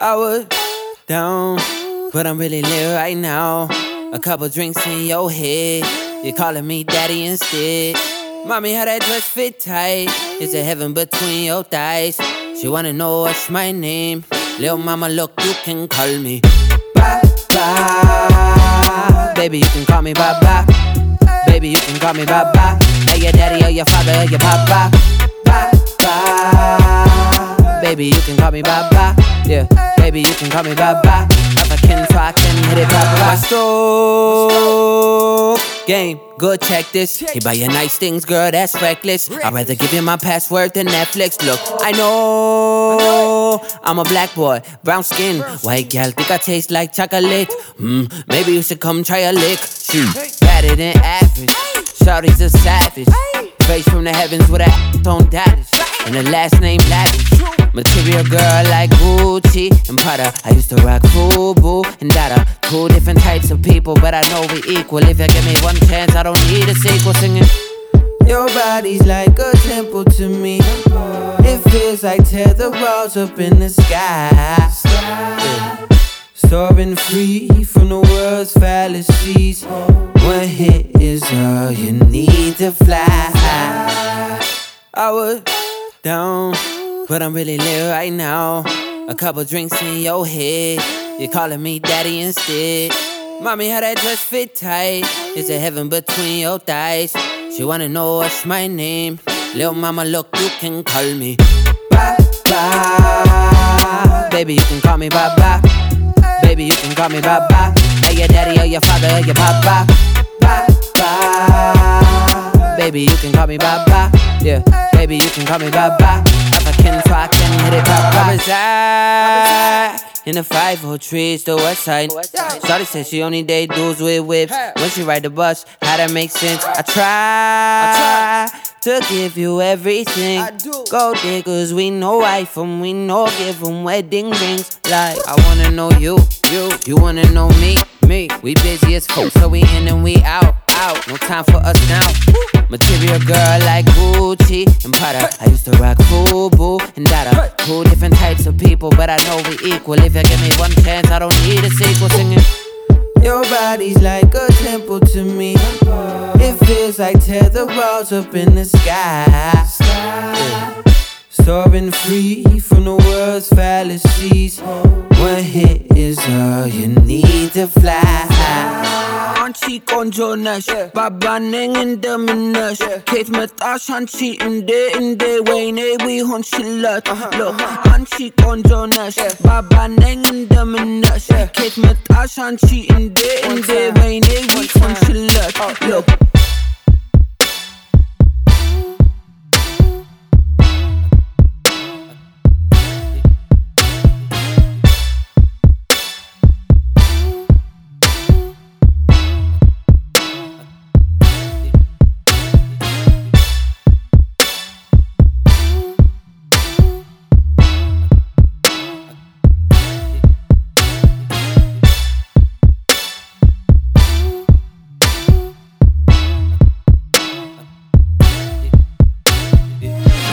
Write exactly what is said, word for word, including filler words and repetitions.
I was down, but I'm really lit right now. A couple drinks in your head, you're calling me daddy instead. Mommy, how that dress fit tight? Is it heaven between your thighs? She wanna know what's my name. Lil' mama, look, you can call me Baba. Baby, you can call me Baba. Baby, you can call me Baba. Hey, your daddy or your father or your papa. Baba. Baby, you can call me Baba. Yeah, baby, you can call me Baba. African, so I can hit it Baba. My stroke game, good, check this. He buy you nice things, girl, that's reckless. I'd rather give you my password than Netflix. Look, I know I'm a black boy, brown skin, white gal, think I taste like chocolate. Hmm, maybe you should come try a lick. Shoot, better than average. Shawty's a savage. Face from the heavens with a on dallas. And the last name lavish. Material girl like Gucci and Prada. I used to rock Fubu and Dada. Two different types of people, but I know we equal. If you give me one chance, I don't need a sequel. Singing, your body's like a temple to me. It feels like tether balls up in the sky. Yeah. Soaring free from the world's fallacies. One hit is all you need to fly. I was down, but I'm really lit right now. A couple drinks in your head, you're calling me daddy instead. Mommy, how that dress fit tight? Is it heaven between your thighs? She wanna know what's my name. Lil' mama, look, you can call me Baba. Baby, you can call me Baba. Baby, you can call me Baba. Hey, your daddy or your father or your papa. Baba. Baby, you can call me Baba. Yeah, baby, you can call me Baba. African, so I can hit it Baba. I reside in the five oh trees, the west side. Shawty said she only date dudes with whips. When she ride the bus, how that make sense? I try to give you everything. Gold diggers, we know wife them, we know give them wedding rings. Like, I wanna know you, you, you wanna know me, me. We busy as fuck, so we in and we out, out. No time for us now. Material girl like Gucci and Prada. I used to rock Fubu and Dada. Two different types of people, but I know we equal. If you give me one chance, I don't need a sequel. Singing, your body's like a temple to me. It feels like tether balls up in the sky. Yeah. Soaring free from the world's fallacies. One hit is all you need to fly. Hanchi konjo nash, baba neng in the minash. Kate metash hanchi in de in de wayne we honchilat. Look, hanchi konjo nash, baba neng in the minash. Kate metash hanchi in de in de wayne we honchilat. Look.